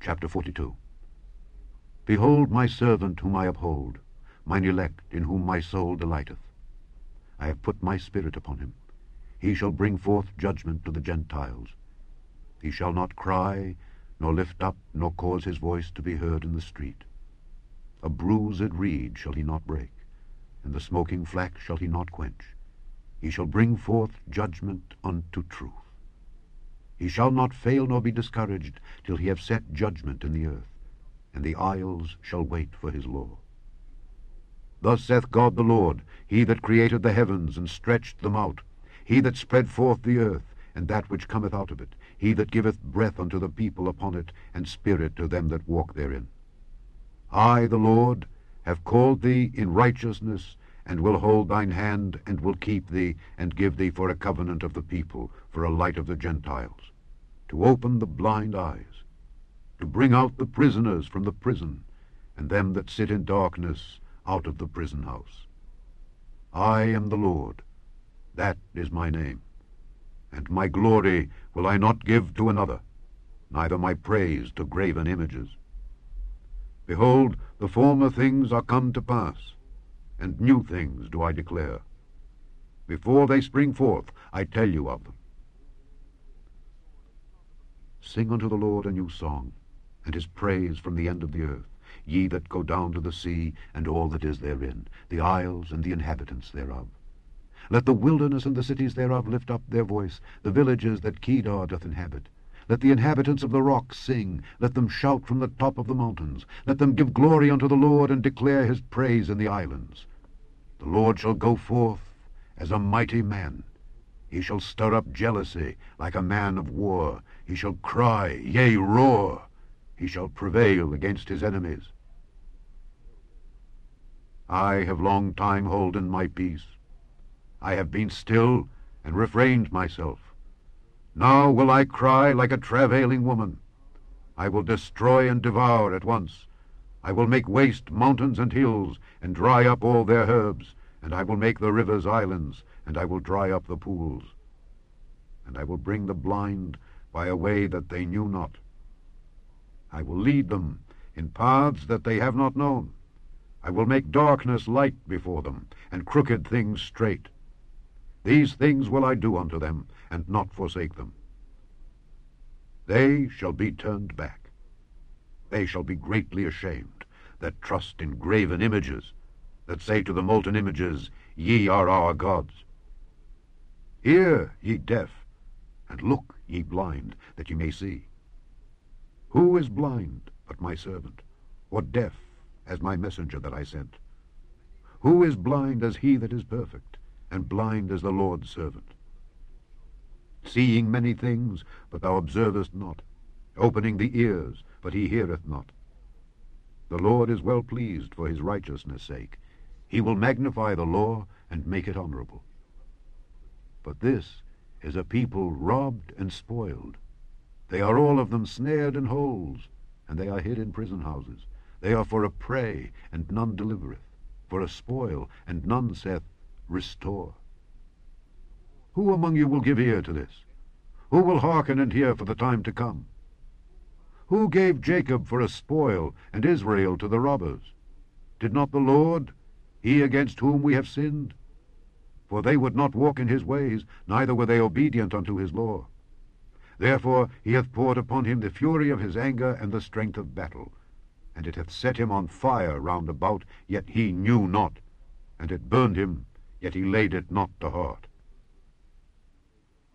Chapter 42. Behold my servant whom I uphold, mine elect in whom my soul delighteth. I have put my spirit upon him. He shall bring forth judgment to the Gentiles. He shall not cry, nor lift up, nor cause his voice to be heard in the street. A bruised reed shall he not break, and the smoking flax shall he not quench. He shall bring forth judgment unto truth. He shall not fail nor be discouraged till he have set judgment in the earth, and the isles shall wait for his law. Thus saith God the Lord, he that created the heavens and stretched them out, he that spread forth the earth, and that which cometh out of it, he that giveth breath unto the people upon it, and spirit to them that walk therein. I, the Lord, have called thee in righteousness, and will hold thine hand, and will keep thee, and give thee for a covenant of the people, for a light of the Gentiles, to open the blind eyes, to bring out the prisoners from the prison, and them that sit in darkness out of the prison house. I am the Lord, that is my name, and my glory will I not give to another, neither my praise to graven images. Behold, the former things are come to pass, and new things do I declare. Before they spring forth, I tell you of them. Sing unto the Lord a new song, and his praise from the end of the earth, ye that go down to the sea, and all that is therein, the isles and the inhabitants thereof. Let the wilderness and the cities thereof lift up their voice, the villages that Kedar doth inhabit. Let the inhabitants of the rocks sing, let them shout from the top of the mountains. Let them give glory unto the Lord, and declare his praise in the islands. The Lord shall go forth as a mighty man. He shall stir up jealousy like a man of war. He shall cry, yea, roar. He shall prevail against his enemies. I have long time holden my peace. I have been still and refrained myself. Now will I cry like a travailing woman. I will destroy and devour at once. I will make waste mountains and hills, and dry up all their herbs, and I will make the rivers islands, and I will dry up the pools. And I will bring the blind by a way that they knew not. I will lead them in paths that they have not known. I will make darkness light before them, and crooked things straight. These things will I do unto them, and not forsake them. They shall be turned back. They shall be greatly ashamed, that trust in graven images, that say to the molten images, Ye are our gods. Hear, ye deaf, and look, ye blind, that ye may see. Who is blind but my servant, or deaf as my messenger that I sent? Who is blind as he that is perfect, and blind as the Lord's servant? Seeing many things, but thou observest not, opening the ears, but he heareth not. The Lord is well pleased for his righteousness' sake. He will magnify the law, and make it honorable. But this is a people robbed and spoiled. They are all of them snared in holes, and they are hid in prison houses. They are for a prey, and none delivereth, for a spoil, and none saith, Restore. Who among you will give ear to this? Who will hearken and hear for the time to come? Who gave Jacob for a spoil, and Israel to the robbers? Did not the Lord, he against whom we have sinned? For they would not walk in his ways, neither were they obedient unto his law. Therefore he hath poured upon him the fury of his anger and the strength of battle. And it hath set him on fire round about, yet he knew not. And it burned him, yet he laid it not to heart.